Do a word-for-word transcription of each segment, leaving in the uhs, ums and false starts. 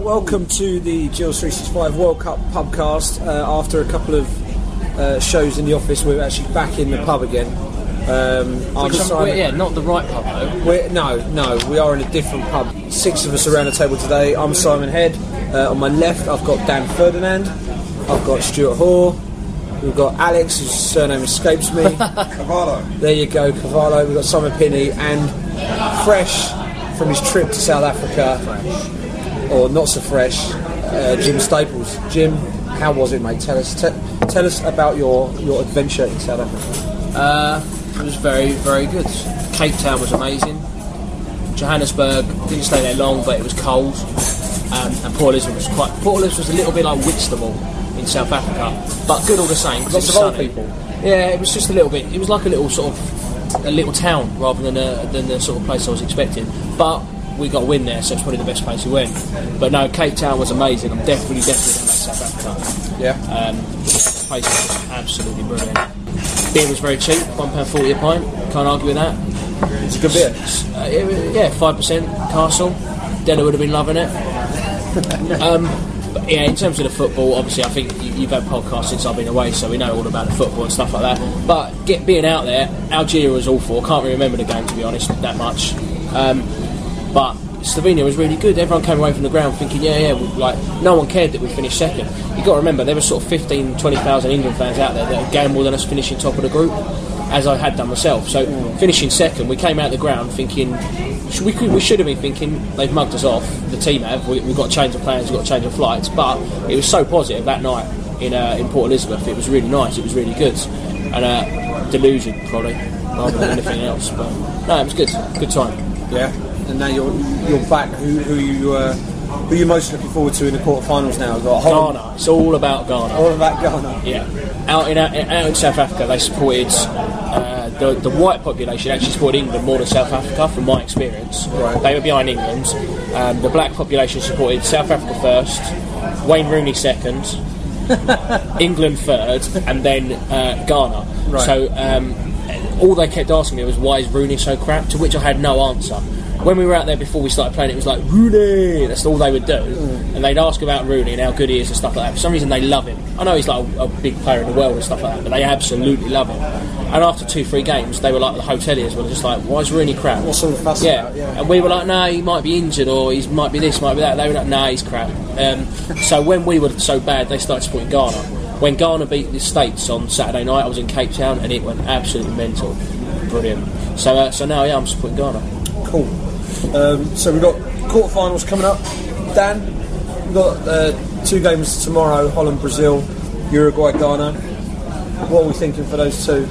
welcome to the Gills three sixty-five World Cup pubcast. Uh, after a couple of uh, shows in the office, we're actually back in the pub again. Um, I'm Simon, yeah, not the right pub though. We're, no, no, we are in a different pub. Six of us around the table today. I'm Simon Head. Uh, on my left, I've got Dan Ferdinand. I've got Stuart Hoare. We've got Alex, whose surname escapes me. Cavallo. There you go, Cavallo. We've got Simon Pinney, and fresh from his trip to South Africa, or not so fresh, uh, Jim Staples. Jim, how was it, mate? Tell us, te- tell us about your, your adventure in South Africa. Uh, it was very, very good. Cape Town was amazing. Johannesburg, didn't stay there long, but it was cold. Um, and Port Elizabeth was quite. Port Elizabeth was a little bit like Whitstable in South Africa, but good all the same. Lots of old people. Yeah, it was just a little bit. It was like a little sort of a little town rather than a, than the sort of place I was expecting. But we got a win there, so it's probably the best place we went. But no, Cape Town was amazing. I'm definitely, definitely going back to South Africa. Yeah. Um, the place was just absolutely brilliant. Beer was very cheap, one pound forty a pint. Can't argue with that. It's a good beer. Uh, it, yeah, five percent Castle. Della would have been loving it. um, but yeah, in terms of the football, obviously I think you, you've had podcasts since I've been away, so we know all about the football and stuff like that. But get being out there, Algeria was awful. I can't really remember the game, to be honest, that much. Um, but Slovenia was really good. Everyone came away from the ground thinking, yeah, yeah, we, like no one cared that we finished second. You've got to remember, there were sort of fifteen, twenty thousand England fans out there that had gambled on us finishing top of the group, as I had done myself. So mm. finishing second, we came out of the ground thinking, we could, we should have been thinking, they've mugged us off, the team have, we, we've got to change of plans, we've got to change of flights. But it was so positive that night in uh, in Port Elizabeth. It was really nice, it was really good. And uh, delusion, probably, rather than anything else. But no, it was good, good time. Yeah. And now you're you're back. Who who you uh, who are you most looking forward to in the quarterfinals now? We've got Holland. Ghana. It's all about Ghana. All about Ghana. Yeah. Out in out in South Africa, they supported uh, the the white population actually supported England more than South Africa, from my experience. Right. They were behind England. Um, the black population supported South Africa first, Wayne Rooney second, England third, and then uh, Ghana. Right. So um, all they kept asking me was, why is Rooney so crap? To which I had no answer. When we were out there before we started playing, it was like, Rooney! That's all they would do. Mm. And they'd ask about Rooney and how good he is and stuff like that. For some reason, they love him. I know he's like a, a big player in the world and stuff like that, but they absolutely love him. And after two, three games, they were like, the hoteliers were just like, why is Rooney crap? What's all the fuss yeah. about? Yeah. And we were like, no, he might be injured, or he might be this, might be that. They were like, no, he's crap. Um, so when we were so bad, they started supporting Ghana. When Ghana beat the States on Saturday night, I was in Cape Town, and it went absolutely mental. Brilliant. So, uh, so now, yeah, I'm supporting Ghana. Cool. Um, so we've got quarterfinals coming up. Dan, we've got uh, two games tomorrow: Holland, Brazil, Uruguay, Ghana. What are we thinking for those two?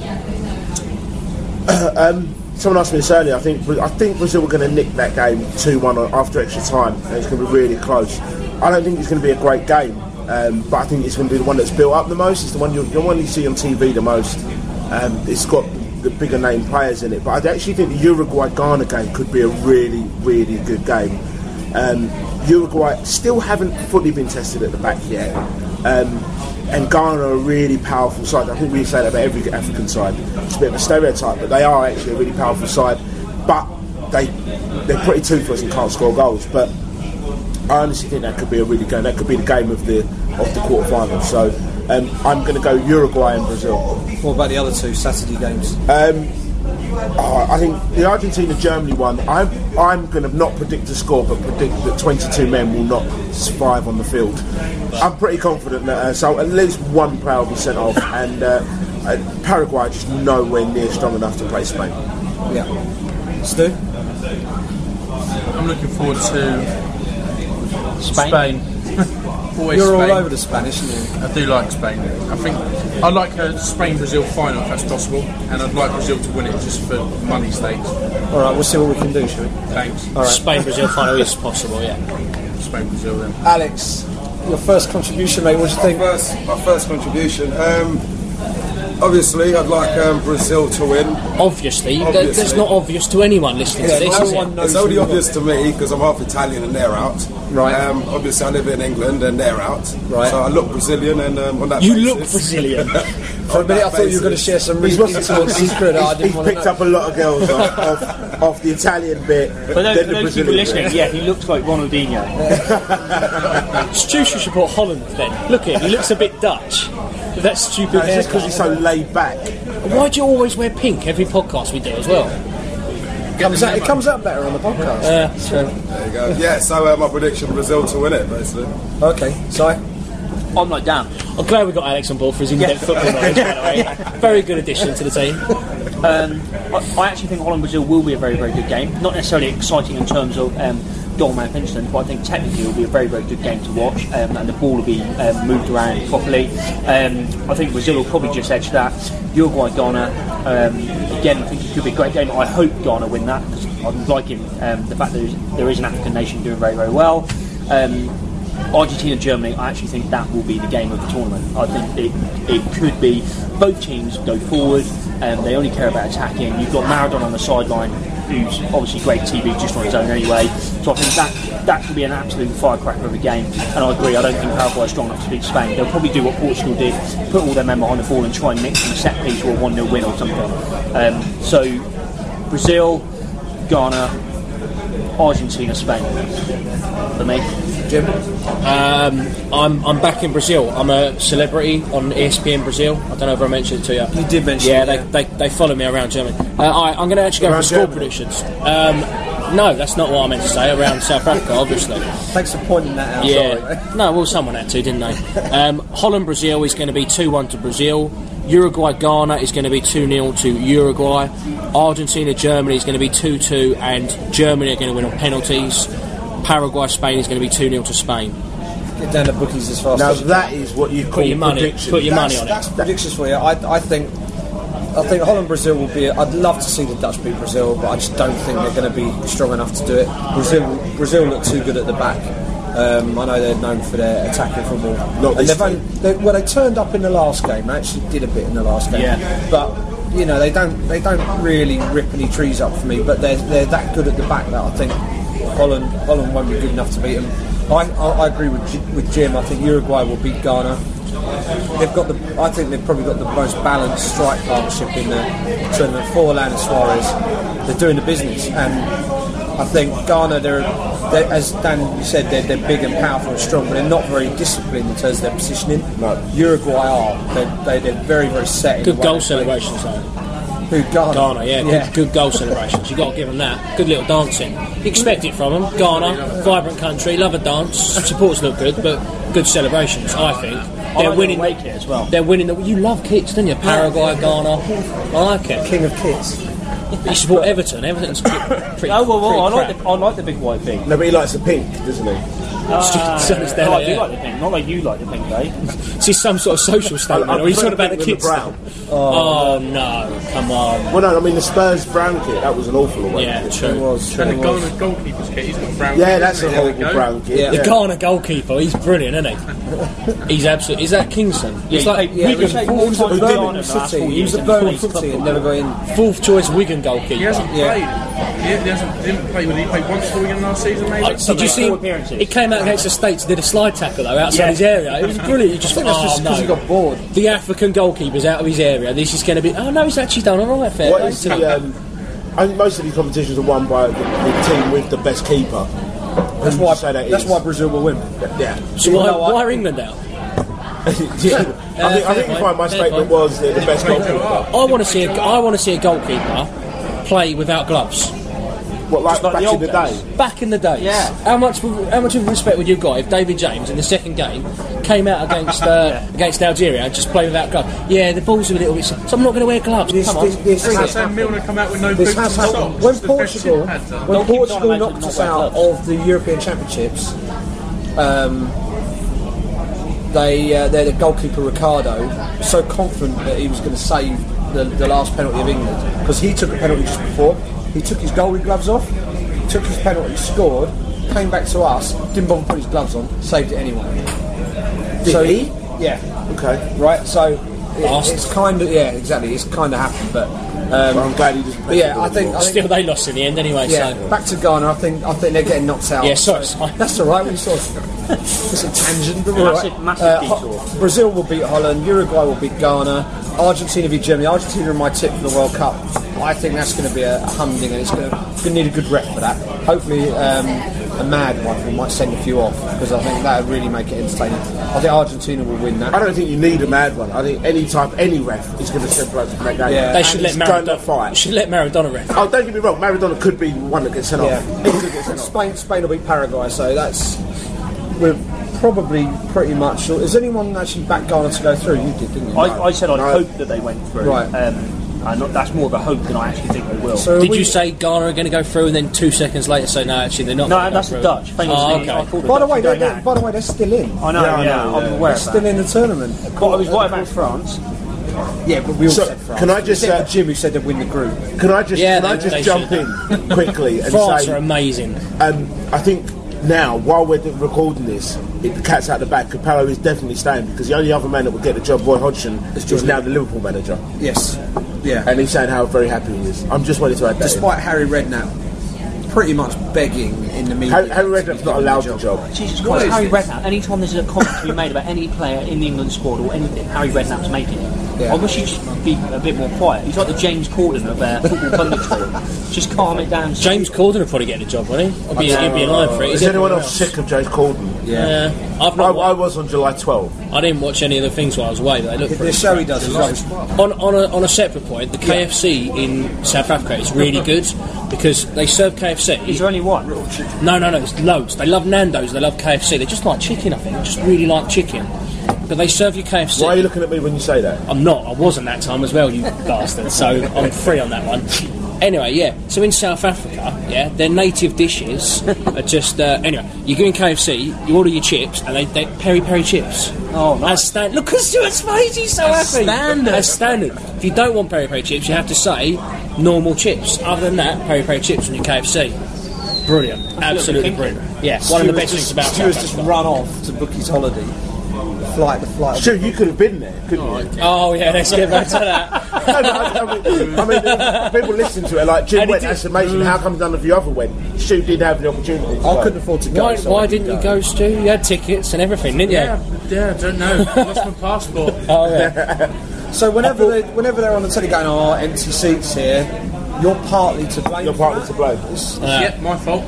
um, someone asked me this earlier. I think I think Brazil were going to nick that game two one after extra time, and it's going to be really close. I don't think it's going to be a great game, um, but I think it's going to be the one that's built up the most. It's the one you the one you see on T V the most. Um, it's got the bigger name players in it, but I actually think the Uruguay-Ghana game could be a really, really good game. Um, Uruguay still haven't fully been tested at the back yet, um, and Ghana are a really powerful side. I think we say that about every African side. It's a bit of a stereotype, but they are actually a really powerful side, but they, they're pretty toothless and can't score goals. But I honestly think that could be a really good, that could be the game of the of the quarterfinals. So um, I'm going to go Uruguay and Brazil. What about the other two Saturday games? Um, oh, I think the Argentina-Germany one, I'm, I'm going to not predict the score, but predict that twenty-two men will not survive on the field. I'm pretty confident that uh, so at least one player will be sent off, and uh, uh, Paraguay are just nowhere near strong enough to play Spain. Yeah. Stu? I'm looking forward to Spain. Spain. Always You're Spain. all over the Spanish, aren't you? I do like Spain. I think I'd like a Spain-Brazil final if that's possible, and I'd like Brazil to win it just for money stakes. All right, we'll see what we can do, shall we? Thanks. All right. Spain-Brazil final is possible, yeah. Spain-Brazil then. Alex, your first contribution, mate. What do you think? First, my first contribution. Um, obviously, I'd like um, Brazil to win. Obviously, Obviously. that's not obvious to anyone listening Yeah, to this, no is one it? knows. It's only who obvious to me because I'm half Italian and they're out. Right. Um, obviously, I live in England and they're out. Right. So I look Brazilian, and um, on that You basis, look Brazilian. For a minute, I thought you were going to share some really intimate secret. I He's, didn't he's want to picked know. up a lot of girls off, off, off the Italian bit. For those, then for the those people Brazilian listening, bit. yeah, he looks like Ronaldinho. Stu should support Holland then. Look at him, he looks a bit Dutch. With that stupid No, it's just haircut. because he's so laid back. Why do you always wear pink every podcast we do as well? Comes out, it comes out better on the podcast. Yeah, so There you go. Yeah, so uh, my prediction, Brazil to win it, basically. Okay, sorry. I'm like, damn. I'm glad we got Alex on board for his in-depth football knowledge, by the way. Very good addition to the team. Um, I, I actually think Holland-Brazil will be a very, very good game. Not necessarily exciting in terms of um, goal man Vincent, but I think technically it will be a very, very good game to watch, um, and the ball will be um, moved around properly. Um, I think Brazil will probably just edge that. Uruguay, Ghana, um, again, I think it could be a great game. I hope Ghana win that, because I'm liking um, the fact that there's, there is an African nation doing very, very well. Um, Argentina, Germany, I actually think that will be the game of the tournament. I think it, it could be both teams go forward, and they only care about attacking. You've got Maradona on the sideline, who's obviously great T V just on his own anyway. So I think that that could be an absolute firecracker of a game. And I agree, I don't think Paraguay is strong enough to beat Spain. They'll probably do what Portugal did, put all their men behind the ball and try and mix them a set piece or a one nil win or something. Um, so Brazil, Ghana, Argentina, Spain. For me. Jim? Um, I'm I'm back in Brazil. I'm a celebrity on E S P N Brazil. I don't know if I mentioned it to you. You did mention yeah, it, they, yeah. they they follow me around Germany. Uh, I, I'm going to actually go Around for score Germany? predictions. Um, no, that's not what I meant to say. Around South Africa, obviously. Thanks for pointing that out. Yeah. Sorry. No, well, someone had to, didn't they? Um, Holland Brazil is going to be two one to Brazil. Uruguay Ghana is going to be two nil to Uruguay. Argentina Germany is going to be two two, and Germany are going to win on penalties. Paraguay Spain is going to be two nil to Spain. Get down the bookies as fast Now as you that is what you call your money- predictions. put your money that's, on it. that's predictions for you. I, I think I think Holland Brazil will be. I'd love to see the Dutch beat Brazil, but I just don't think they're going to be strong enough to do it. Brazil Brazil look too good at the back. Um, I know they're known for their attacking football. Not and this they've only, they, well, they turned up in the last game. They actually did a bit in the last game. Yeah. But you know they don't they don't really rip any trees up for me. But they're they're that good at the back that I think Holland Holland won't be good enough to beat them. I, I, I agree with J- with Jim. I think Uruguay will beat Ghana. They've got the. I think they've probably got the most balanced strike partnership in the tournament. Forlan and Suarez, they're doing the business, and I think Ghana, they're, they're as Dan you said, they're, they're big and powerful and strong, but they're not very disciplined in terms of their positioning. No. Uruguay are. They're, they, they're very very set. in Good the way goal they play. celebrations, though. Who Ghana? Ghana, yeah, yeah. Good, good goal celebrations. You've got to give them that. Good little dancing. You expect it from them. Ghana, vibrant country, love a dance. Supporters look good, but good celebrations, I think. I They're like winning the away kit as well. They're winning. The, you love kits, don't you? Paraguay, Ghana. I like it. King of kits. You support Everton. Everton's pretty. pretty Oh, well, well I, pretty like the, I like the big white thing. No, but he likes the pink, doesn't he? Uh, So it's no, I do yeah. like the pink, not like you like the pink, eh? Is this some sort of social statement, I- I or are you prefer talking about the pink with kids? the brown. Oh, no, come on. Well, no, I mean the Spurs brown kit. That was an awful away Yeah, kit. true. It was. And the it was. Ghana goalkeeper's kit, he's got brown. Yeah, kit, that's a isn't he? There we horrible go. brown kit. Yeah. The Ghana goalkeeper, he's brilliant, isn't he? He's absolutely. Is that Kingston? He's Yeah, like he played- Yeah, he was Wigan a- he was a four times Birmingham Ghana in the last City. four He was a years. Birmingham He's City and never got in. fourth choice Wigan goalkeeper. He hasn't Yeah. played. He, he hasn't didn't play. Did he play once for Wigan last season? Maybe. Uh, did you see four him? appearances. He came out against the States, did a slide tackle though outside Yeah. his area. It was brilliant. You just I think that's thought, just oh, because no. he got bored. The African goalkeeper's out of his area. This is going to be. Oh no, he's actually done all right. Fair What play is to him. the? Um, I think most of these competitions are won by the, the team with the best keeper. That's Who why. would you say that That's is? why Brazil will win. Yeah. So why, know what? why are England out? yeah. I think, I think fair my, my point, fair statement point. was uh, the best goalkeeper. I want to see. A, I want to see a goalkeeper play without gloves. What, like, like back the in old the days. day? Back in the days, Yeah. how much how much of respect would you have got if David James in the second game came out against uh, against Algeria and just played without gloves? Yeah, the balls are a little bit. So I'm not going to wear gloves. This, Come on. this, this, It's like this, saying Milner come out with no this boots and has socks. happened. When It's the best Portugal, shin pads are. when Don't keep Portugal trying to knocked imagine us not out wearing of the European Championships, um, they uh, their goalkeeper Ricardo was so confident that he was going to save the, the last penalty of England because he took a penalty just before. He took his goalie gloves off, took his penalty, scored, came back to us, didn't bother putting his gloves on, saved it anyway. Did so he? Yeah. Okay. Right. So it, Bastard. it's kind of yeah, exactly. It's kind of happened, but Well, I'm glad he doesn't But play yeah, football I think, I anymore. think Still, they lost in the end anyway. yeah, So back to Ghana. I think I think they're getting knocked out. Yeah, sorry, So- sorry. that's all right. We sort of it's a tangent, but we're Massive- all right. massive Uh, detour. Ho- Brazil will beat Holland. Uruguay will beat Ghana. Argentina beat Germany. Argentina are my tip for the World Cup. I think that's going to be a, a humding, and it's going to need a good rep for that. Hopefully, um, a mad one who might send a few off, because I think that would really make it entertaining. I think Argentina will win that. I don't think you need a mad one. I think any type, any ref is going to send blokes from that game. Yeah. they should let It's going to Maradona fight. should let Maradona ref. Oh, don't get me wrong. Maradona could be one that gets sent Yeah. off. He could get sent off. Spain, Spain will beat Paraguay, so that's we're probably pretty much. Has anyone actually backed Ghana to go through? You did, didn't you? I, I said I'd No. hope that they went through. Right. Um, and not, that's more of a hope than I actually think they will. So are Did we- you say Ghana are going to go through, and then two seconds later say no, actually they're not? no, gonna go that's the through? Dutch. Famously, Oh, okay. I thought the By the Dutch way, were they're, going they're, out. by the way, they're still in. I know, Yeah, I yeah, know, I'm yeah. aware They're of still that. in the tournament. But I was right about France. Yeah, but we all So, said France. can I just, Except uh, for Jim, who said they'd win the group. Can I just, Yeah, can I they- just they jump should. in quickly and France say, are amazing. um, I think now, while we're recording this, it, the cat's out the bag. Capello is definitely staying, because the only other man that would get the job, Roy Hodgson, is now the Liverpool manager. Yes. Yeah. And he's saying how very happy he is. I'm just wanting to add that. in. Despite Harry Redknapp pretty much begging in the media. Harry, Harry Redknapp's not allowed the job. Jesus What Christ, is Harry this? Redknapp. Anytime there's a comment to be made about any player in the England squad or anything, Harry Redknapp's making it. Yeah. I wish he'd just be a bit more quiet. He's like the James Corden of uh, football punditry. Just calm it down. James Corden would probably get the job, wouldn't he? He'd be, he'd be in line for it. Is He's anyone everywhere else sick of James Corden? Yeah, I've I, not. I wa- was on July twelfth. I didn't watch any of the things while I was away, but they look The pretty. show he does is rubbish. On on a, on a separate point, the K F C in South Africa is really good because they serve K F C. Is there only one? No, no, no, it's loads. They love Nando's, they love K F C. They just like chicken, I think. They just really like chicken. But they serve you K F C. Why are you looking at me when you say that? I'm not. I wasn't that time as well, you bastard. So I'm free on that one. Anyway, yeah. So in South Africa, yeah, their native dishes are just. Uh, anyway, you go in K F C, you order your chips, and they, they peri peri chips. Oh, nice. As stand- Look at Stuart's face. He's so As happy. standard. As standard. If you don't want peri peri chips, you have to say normal chips. Other than that, peri peri chips on your K F C. Brilliant. Absolutely brilliant. Yeah, one of the best things about Stuart's South just Africa. run off to book his holiday. The flight, the flight. Sure, you could have been there, couldn't you? Oh yeah, let's get back to that. No, no, I, I mean, I mean uh, people listen to it like Jim And he went. did- That's amazing. How come none of you other went? Stu did have the opportunity. To I go. couldn't afford to go. Why, so why I didn't you go, Stu? You had tickets and everything, didn't you? Yeah, yeah, I don't know. I lost my passport. Oh yeah. So whenever they, whenever they're on the telly going, "Oh, empty seats here," you're partly to blame. You're for partly that. to blame. Yeah, my fault.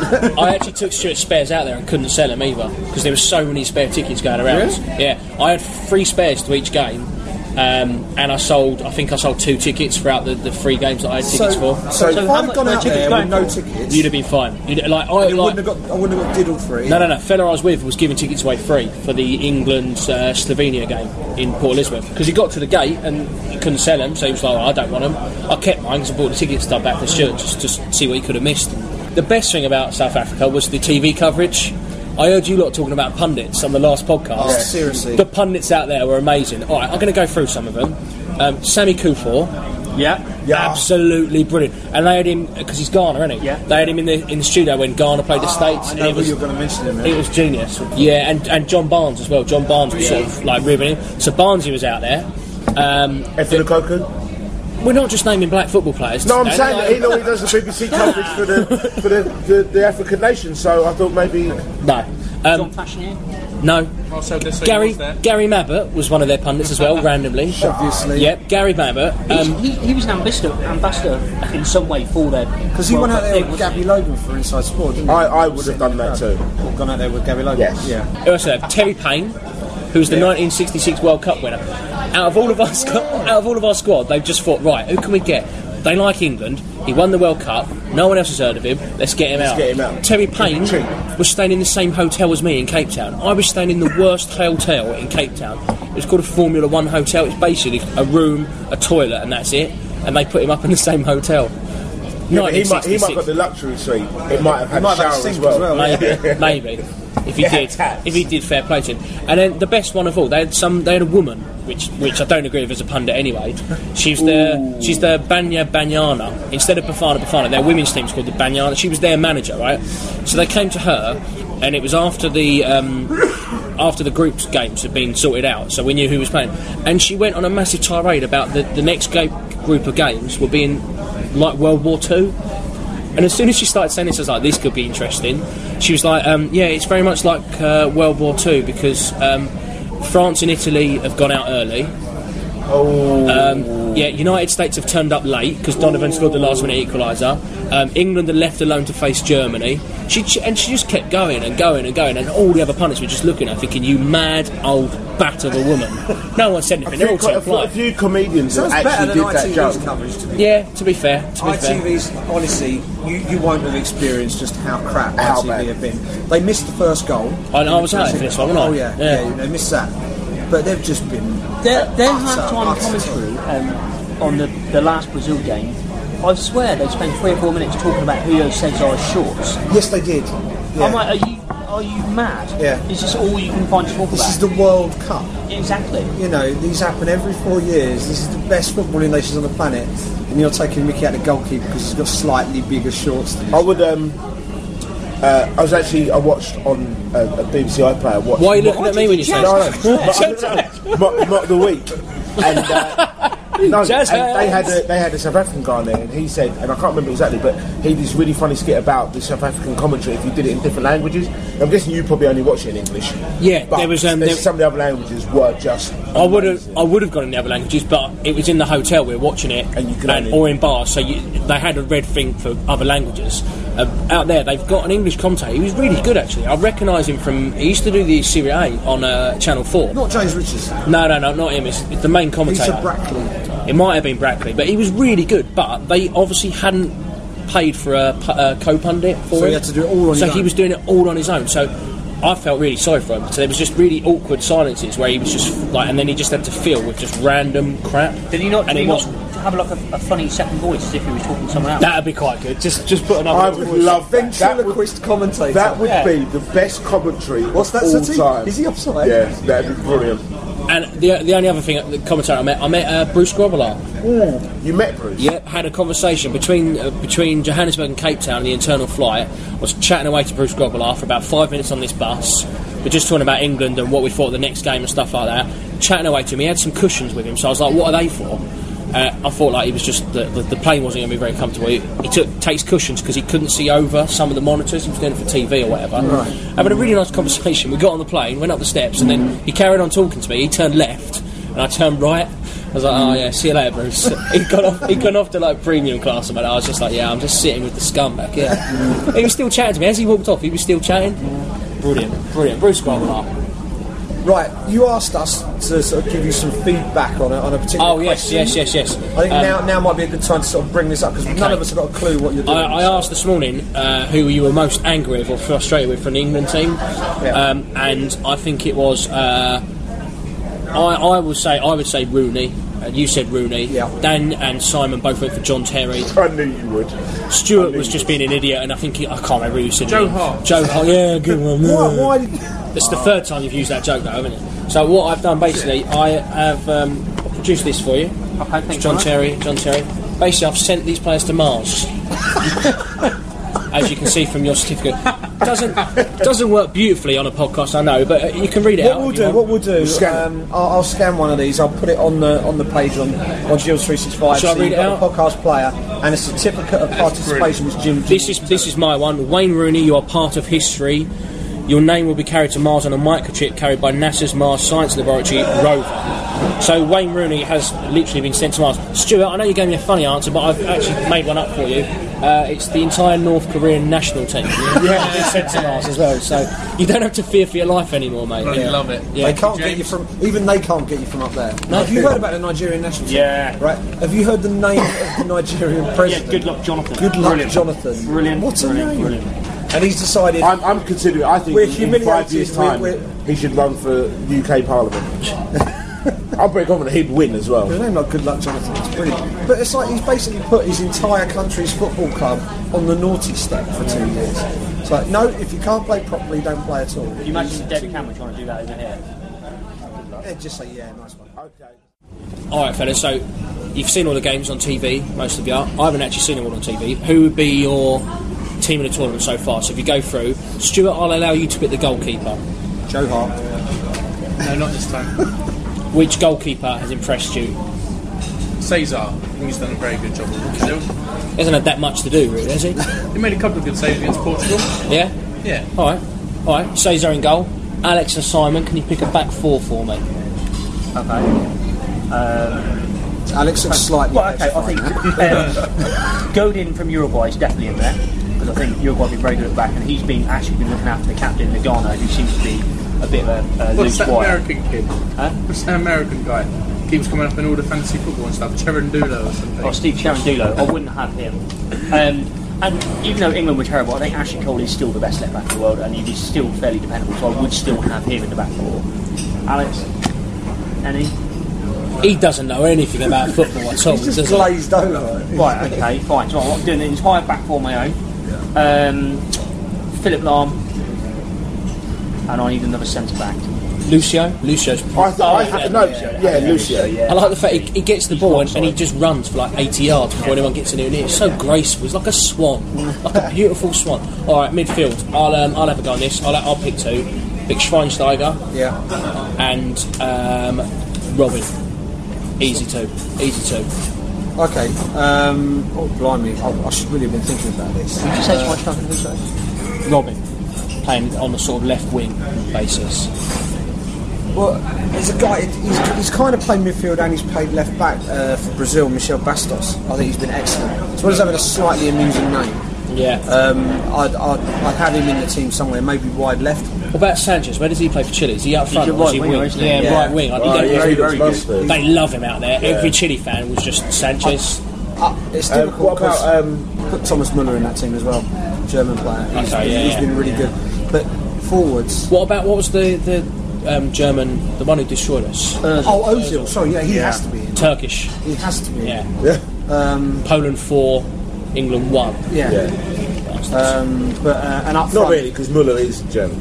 I actually took Stuart's spares out there and couldn't sell them either because there were so many spare tickets going around. Yeah, I had three spares to each game, um, and I sold. I think I sold two tickets throughout the, the three games that I had tickets So, for. so, So if how I'd much gone were out tickets there going with no for? tickets, You'd have been fine. You'd, like I you like. wouldn't have got. I wouldn't have got diddled free. No, no, no. Fella I was with was giving tickets away free for the England uh, Slovenia game in Port Elizabeth because he got to the gate and he couldn't sell them, so he was like, oh, "I don't want them." I kept mine because I bought the ticket stub back for Stuart just to see what he could have missed. The best thing about South Africa was the T V coverage. I heard you lot talking about pundits on the last podcast. Oh, seriously. The pundits out there were amazing. All right, I'm going to go through some of them. Um, Sammy Kufor. Yeah. Yeah. Absolutely brilliant, and they had him because he's Ghana, isn't he? Yeah. They had him in the in the studio when Ghana played the States. I and know it who was, you're going to mention him. it was genius. Yeah, and, and John Barnes as well. John Barnes was sort of like ribbing him. So Barnesy was out there. Um, Efe Lukaku? we're not just naming black football players. No, I'm today, saying like- that he normally does the B B C coverage for the for the, the, the African nations. So I thought maybe No. John Um, Fashionnier. no. Also, this Gary was there. Gary Mabbott was one of their pundits as well, randomly. Obviously. Yep, Gary Mabbott. He's- Um, he, he was an ambassador, ambassador in some way for their. Because he World went out Cup there thing, with wasn't Gabby he? Logan for Inside Sport, didn't he? I, I would have done that too. Or gone out there with Gabby Logan. Yes. Yeah. Who else there? Terry Payne, who was the nineteen sixty-six World Cup winner. Out of all of our squ- out of all of our squad, they've just thought, right, who can we get? They like England. He won the World Cup. No one else has heard of him. Let's get him out. get him out. Terry Payne Cheap. was staying in the same hotel as me in Cape Town. I was staying in the worst hotel in Cape Town. It was called a Formula One hotel. It's basically a room, a toilet, and that's it. And they put him up in the same hotel. Yeah, but he might he might nineteen sixty-six. have got the luxury suite. It might have had might a have had a shower sink as well. as well. Maybe, maybe. If he Yeah, did, taps. if he did, fair play to him. And then the best one of all, they had some. They had a woman, which which I don't agree with as a pundit anyway. She's the she's the Banya Banyana instead of Bafana Bafana. Their women's team's called the Banyana. She was their manager, right? So they came to her, and it was after the um, after the groups games had been sorted out, so we knew who was playing. And she went on a massive tirade about the the next game group of games were being like World War Two. And as soon as she started saying this, I was like, this could be interesting. She was like, um, yeah, it's very much like uh, World War Two because um, France and Italy have gone out early. Oh. Um, yeah, United States have turned up late because Donovan scored the last minute equaliser. Um, England are left alone to face Germany. She, she and she just kept going and going and going, and all the other pundits were just looking at her thinking, you mad old bat of a woman. No one said anything. They're all too a, polite. a few comedians Sounds that better actually than did that I T V's joke. coverage, to be Yeah, to be fair, to be fair. I T V's, honestly, you, you won't have experienced just how crap How I T V bad. have been. They missed the first goal. I, I was out for this one, wasn't I? Oh, yeah, Yeah. yeah, they missed that. But they've just been... Their, their utter, half-time utter commentary um, on the, the last Brazil game, I swear they spent three or four minutes talking about Julio Cesar's shorts. Yes, they did. Yeah. I'm like, are you are you mad? Yeah. Is this all you can find to talk This about? is the World Cup. Exactly. You know, these happen every four years. This is the best footballing nations on the planet. And you're taking Mickey out the goalkeeper because he's got slightly bigger shorts than you. I would. Um, uh, I was actually. I watched on a, a B B C iPlayer. Watched Why are you looking at me when you say No, that? no, no. mock, mock the week, and uh, no, and Jazz they had hands. a, they had a South African guy on there, and he said, and I can't remember exactly, but he did this really funny skit about the South African commentary if you did it in different languages. I'm guessing you probably only watch it in English. Yeah, but there was, um, there's there- some of the other languages were just. I would have, amazing. I would have gone in the other languages, but it was in the hotel. We were watching it, And you could only- or in bars, so you, they had a red thing for other languages. Uh, out there, they've got an English commentator. He was really good, actually. I recognise him from. He used to do the Serie A on uh, Channel Four. Not James Richards. No, no, no, not him. It's, it's the main commentator. Peter Brackley. It might have been Brackley, but he was really good. But they obviously hadn't paid for a, pu- a co-pundit for So him. he had to do it all on So his he own. was doing it all on his own. So I felt really sorry for him. So there was just really awkward silences where he was just like, and then he just had to fill with just random crap. Did he not, And did he it not was- have like a, a funny second voice as if he was talking to someone else? That'd be quite good. Just, just put another. I would love that. That would, Ventriloquist commentator. that would Yeah. be the best commentary What's that, of all Sati? time. Is he offside? Yeah, that'd be brilliant. And the the only other thing, the commentator I met, I met uh, Bruce Grobbelaar. You met Bruce? Yep, had a conversation between uh, between Johannesburg and Cape Town, the internal flight. I was chatting away to Bruce Grobbelaar for about five minutes on this bus. We're just talking about England and what we thought of the next game and stuff like that. Chatting away to him, he had some cushions with him, so I was like, "What are they for?" Uh, I thought like he was just the, the, the plane wasn't going to be very comfortable. He, he took takes cushions because he couldn't see over some of the monitors. He was doing it for T V or whatever. Right. Having a really nice conversation. We got on the plane, went up the steps, and then he carried on talking to me. He turned left, and I turned right. I was like, "Oh yeah, see you later, Bruce." He'd gone off. He'd gone off to like premium class, and I was just like, "Yeah, I'm just sitting with the scum back here." He was still chatting to me as he walked off. He was still chatting. Brilliant, brilliant. Bruce Grobbelaar. Right, you asked us to sort of give you some feedback on a, on a particular Oh yes, question. yes, yes, yes. I think Um, now now might be a good time to sort of bring this up because none of us have got a clue what you're doing. I, I asked this morning uh, who you were most angry with or frustrated with from the England team, um, and I think it was. Uh, I, I would say I would say Rooney. Uh, you said Rooney. Yeah. Dan and Simon both went for John Terry. I knew you would. Stuart I knew was you just would. being an idiot, and I think he, I can't remember who said Joe it. Hart. Joe Hart. Yeah, good one. Why? Why did, It's the third time you've used that joke, though, haven't it? So what I've done basically, I have um, produced this for you. Okay, thanks It's John very Terry. much. John Terry. Basically, I've sent these players to Mars. As you can see from your certificate, doesn't doesn't work beautifully on a podcast, I know, but uh, you can read it what out. we'll if you do? want. What we'll do? scan it. Um, I'll, I'll scan one of these. I'll put it on the on the page on on Gills three sixty-five. Shall I so read you've it got out? the podcast player and a certificate of participation, which Jim. This is this is my one. Wayne Rooney, you are part of history. Your name will be carried to Mars on a microchip carried by NASA's Mars Science Laboratory rover. So Wayne Rooney has literally been sent to Mars. Stuart, I know you gave me a funny answer, but I've actually made one up for you. Uh, it's the entire North Korean national team. Yeah, been sent to Mars as well. So you don't have to fear for your life anymore, mate. Bloody Yeah. love it. Yeah. They can't get you from. Even they can't get you from up there. No. Have you heard about the Nigerian national team? Yeah. Right. Have you heard the name of the Nigerian Yeah, president? good luck, Jonathan. Good luck, Brilliant. Jonathan. Brilliant. What's a brilliant, name? Brilliant. And he's decided. I'm, I'm considering. I think We're in, in humiliated, five years' time we're- he should run for U K Parliament. I'm pretty confident he'd win as well. His name like Good Luck Jonathan. It's brilliant. But it's like he's basically put his entire country's football club on the naughty step for two years. It's like, no, if you can't play properly, don't play at all. Can you imagine David Cameron trying to do that over here? Yeah, just say, yeah, nice one. Okay. All right, fellas. So you've seen all the games on T V, most of you. I haven't actually seen them all on T V. Who would be your team in the tournament so far? So if you go through, Stuart, I'll allow you to pick the goalkeeper. Joe Hart. No, not this time. Which goalkeeper has impressed you? Cesar. think he's done a very good job with Brazil. He hasn't had that much to do, really, has he? He made a couple of good saves against Portugal. Yeah? Yeah. Alright, alright. Cesar in goal. Alex and Simon, can you pick a back four for me? Okay. Um, Alex looks slightly. well, okay, I think um, Godin from Uruguay is definitely in there because I think Uruguay will be very good at the back, and he's been actually been looking after the captain Nagano, who seems to be a bit of a, a What's loose that wire. American kid? Huh? What's that American guy? Keeps coming up in all the fantasy football and stuff. Cherendulo or something. Or Steve Cherendulo, I wouldn't have him. Um, and even though England were terrible, I think Ashley Cole is still the best left back in the world, and he's still fairly dependable. So I would still have him in the back four. Alex, any? He doesn't know anything about football at all, He's just does he? glazed over. Right, okay, fine. So I'm doing the entire back four on my own. Um, Philip Lahm, and I need another centre back. Lucio? Lucio's... I th- I th- no, Lucio. yeah, Lucio. I like the fact he, he gets the ball and, and he just runs for like eighty yards before anyone gets anywhere near. It's so graceful. He's like a swan, like a beautiful swan. All right, midfield. I'll um, I'll have a go on this. I'll I'll pick two. Pick Schweinsteiger Yeah. and um, Robin. Easy two. Easy two. Okay. Um, oh, blimey. I, I should really have been thinking about this. Did you say Schweinsteiger and Lucio? Robin playing on the sort of left wing basis. Well, there's a guy, he's, he's kind of played midfield and he's played left back uh, for Brazil, Michel Bastos. I think he's been excellent. As well as having a slightly amusing name. Yeah. Um, I'd, I'd, I'd have him in the team somewhere, maybe wide left. What about Sanchez? Where does he play for Chile? Is he up front a or is he right winger, wing? isn't he? Yeah, Yeah. right wing. Like, you Right, get- yeah, very, he very looks good. mostly. They love him out there. Every Chile fan was just Sanchez. Uh, it's Um, difficult what because about um, put Thomas Muller in that team as well, German player. He's, Okay, yeah, he's yeah. been really good. But forwards. What about, what was the, the um, German, the one who destroyed us? Oh, Ozil. Sorry, yeah, he has to be in. Turkish. He has to be in. Yeah. yeah, Um, Poland four, England one. yeah. yeah. Um, but uh, and up Not front, really, because Muller is German.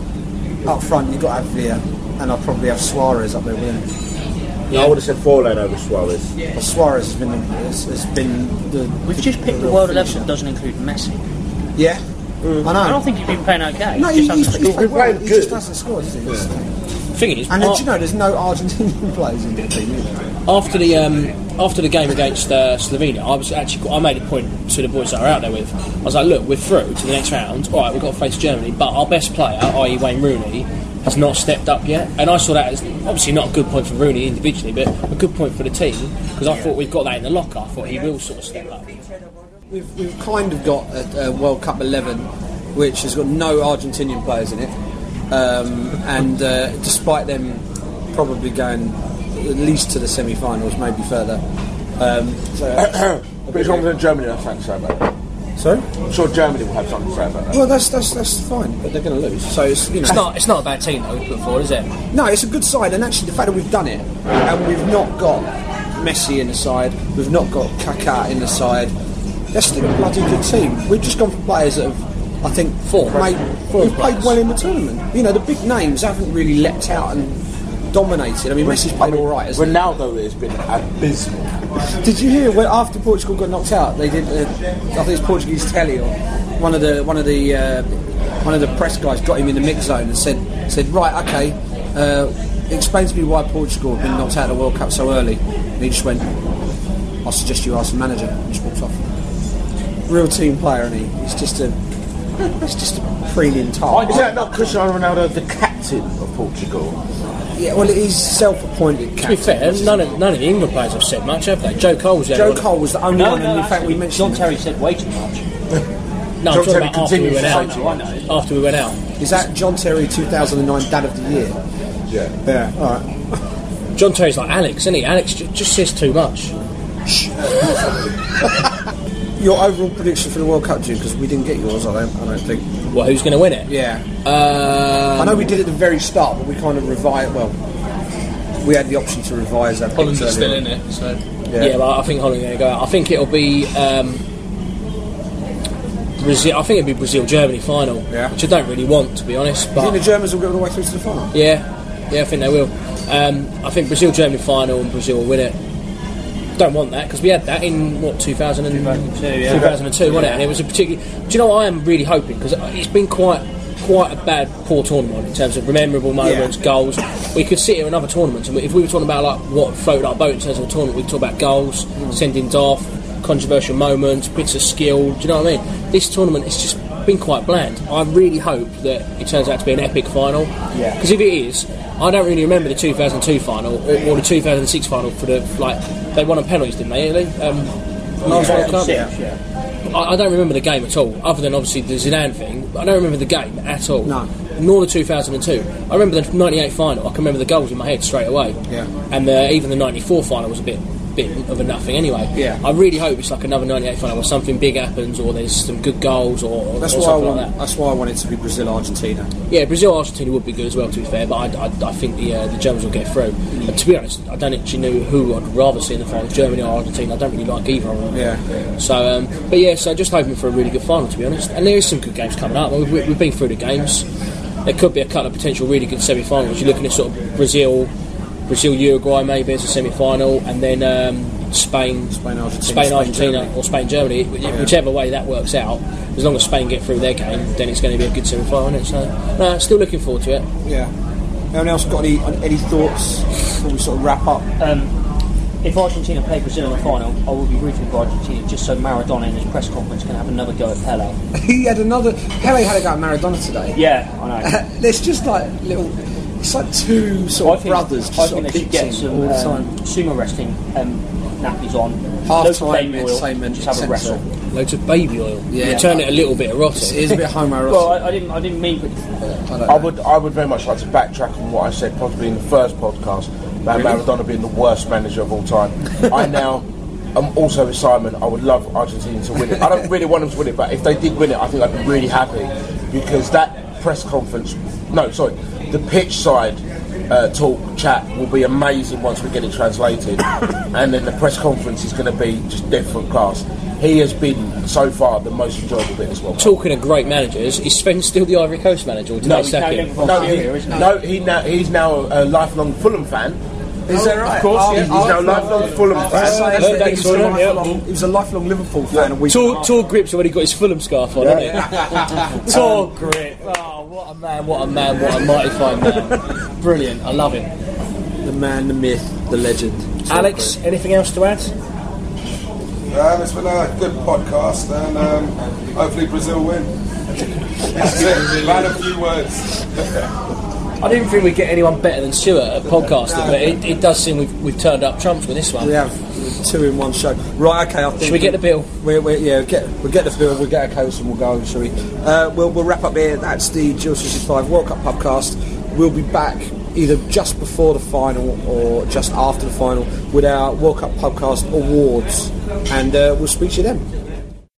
up front you've got to have Villa, and I'll probably have Suarez up there with him. I would have said Forlan over Suarez. Well, Suarez has been has, has been the. We've just picked the world eleven that doesn't include Messi. Yeah, I know. I don't think he's been playing okay. No, He he, just he's, hasn't he's scored. played well. playing He good. just hasn't scored, has he? Thing is, And then, a- do you know, there's no Argentinian players in the team either. after the um, after the game against uh, Slovenia, I was actually I made a point to the boys that are out there with. I was like, look, we're through to the next round. All right, we've got to face Germany, but our best player, that is. Wayne Rooney, has not stepped up yet. And I saw that as obviously not a good point for Rooney individually, but a good point for the team because I thought we've got that in the locker. I thought he will sort of step up. We've, we've kind of got a, a World Cup eleven, which has got no Argentinian players in it, um, and uh, despite them probably going at least to the semi-finals, maybe further. Um, so, But it's confident Germany will have something to say about that. sorry? I'm sure Germany will have something to say about that. Well, that's that's that's fine, but they're going to lose. So it's you know. It's not it's not a bad team though we put forward, is it? No, it's a good side, and actually the fact that we've done it, and we've not got Messi in the side, we've not got Kaká in the side, that's still a bloody good team. We've just gone for players that have, I think, Four. made, Four who've played players. well in the tournament. You know, the big names haven't really leapt out and dominated. I mean, Messi's played all right, hasn't he? Ronaldo has been abysmal. Did you hear when after Portugal got knocked out, they did? Uh, I think it's Portuguese telly or one of the one of the uh, one of the press guys got him in the mix zone and said said right, okay, uh, explain to me why Portugal have been knocked out of the World Cup so early. And he just went, I suggest you ask the manager. And just walked off. Real team player, and he? He's just a he's just a preening tar. Is that not Cristiano Ronaldo, the captain of Portugal? Yeah, well, he's self-appointed To be captain. fair, none of none of the England players have said much, have they? Joe Cole was the Joe only one- Cole was the only No, one, no, and in fact we actually, mentioned John Terry said way too much. No, I'm John talking Terry about after we continues went to out. say I know. After we went out. Is that John Terry two thousand nine Dad of the Year? Yeah. Yeah, all right. John Terry's like Alex, isn't he? Alex j- just says too much. Your overall prediction for the World Cup, Jim, because we didn't get yours, I don't, I don't think. Well, who's going to win it? Yeah. Um, I know we did at the very start, but we kind of revised, well, we had the option to revise our Holland picks is still earlier. in it, so Yeah, but I think Holland are going to go out. I think it'll be um, Brazil. I think it'll be Brazil Germany final, Yeah. which I don't really want to be honest. Do you think But the Germans will go all the way through to the final? yeah, yeah, I think they will. Um, I think Brazil Germany final and Brazil will win it. Don't want that because we had that in what two thousand two, yeah. two thousand two, wasn't it? And it was a particularly. Do you know what I am really hoping because it's been quite quite a bad, poor tournament in terms of memorable moments, Yeah. goals. We could sit here in other tournaments, and if we were talking about like what floated our boat in terms of a tournament, we'd talk about goals, Mm. sending off, controversial moments, bits of skill. Do you know what I mean? This tournament has just been quite bland. I really hope that it turns out to be an epic final. Yeah. Because if it is, I don't really remember the two thousand two final or, or the two thousand six final for the like they won on penalties, didn't they? Italy? Um, World Cup? Yeah, yeah. I, I don't remember the game at all, other than obviously the Zidane thing. But I don't remember the game at all. No. Nor the two thousand two. I remember the ninety-eight final. I can remember the goals in my head straight away. Yeah. And the, even the ninety-four final was a bit bit of a nothing anyway. Yeah. I really hope it's like another ninety-eight final where something big happens, or there's some good goals, or, That's or why I something want. like that. That's why I want it to be Brazil Argentina. Yeah, Brazil Argentina would be good as well, to be fair, but I, I, I think the uh, the Germans will get through. And to be honest, I don't actually know who I'd rather see in the final, Germany or Argentina. I don't really like either of them. Yeah. So, um, but yeah, so just hoping for a really good final, to be honest. And there is some good games coming up. We've, we've been through the games. There could be a couple of potential really good semi-finals. You're looking at sort of Brazil, Brazil Uruguay maybe as a semi-final, and then um, Spain, Spain, Argentina, Spain, Spain, Argentina, Germany. or Spain, Germany. Whichever way that works out, as long as Spain get through their game, then it's going to be a good semi-final. Isn't it? So, no, still looking forward to it. Yeah. Anyone else got any any thoughts before we sort of wrap up? Um, if Argentina play Brazil in the final, I will be rooting for Argentina just so Maradona in his press conference can have another go at Pele. He had another. Pele had a go at Maradona today. Yeah, I know. There's just like little. It's like two sort I of think, brothers just I sort think of they should get beating some all the um, time. sumo wrestling um, nappies on. Half loads of time, baby oil, entertainment, just have a et wrestle. cetera. Loads of baby oil. Yeah. Turn it a little bit erotic. It is a bit homoerotic. Well, I, I didn't. I didn't mean. I don't I know. would, I would very much like to backtrack on what I said possibly in the first podcast about Maradona being the worst manager of all time. I now am also with Simon. I would love Argentina to win it. I don't really want them to win it, but if they did win it, I think I'd be really happy because that press conference, no, sorry, the pitch side uh, talk chat will be amazing once we get it translated, and then the press conference is going to be just different class. He has been so far the most enjoyable bit as well. Talking of great managers, is Sven still the Ivory Coast manager, or did No, they he's sack now him? Liverpool No, Syria, he, isn't he? no, he now he's now a lifelong Fulham fan. Is that right? Of course, Oh, he's, he's oh, now a oh, lifelong Fulham Oh, fan. so that's Heard the that thing, he was a sort of, yeah. lifelong- he was a lifelong Liverpool fan. A week Tall, and a half. tall Grip's already got his Fulham scarf on, hasn't he? Tall Grip. Oh, what a man, what a man, what a mighty fine man. Brilliant, I love him. The man, the myth, the legend. Alex, anything else to add? Um, it's been a good podcast, and um, hopefully Brazil win. That's it. Man, a few words. I didn't think we'd get anyone better than Stuart at podcasting, but it, it does seem we've, we've turned up trumps with this one. We have two in one show. Right, okay, I think... Should we get the bill? We're, we're, yeah, we'll get, we'll get the bill, we'll get our coats and we'll go, shall we? Uh, we'll, we'll wrap up here. That's the G sixty-five World Cup podcast. We'll be back either just before the final or just after the final with our World Cup podcast awards. And uh, we'll speak to you then.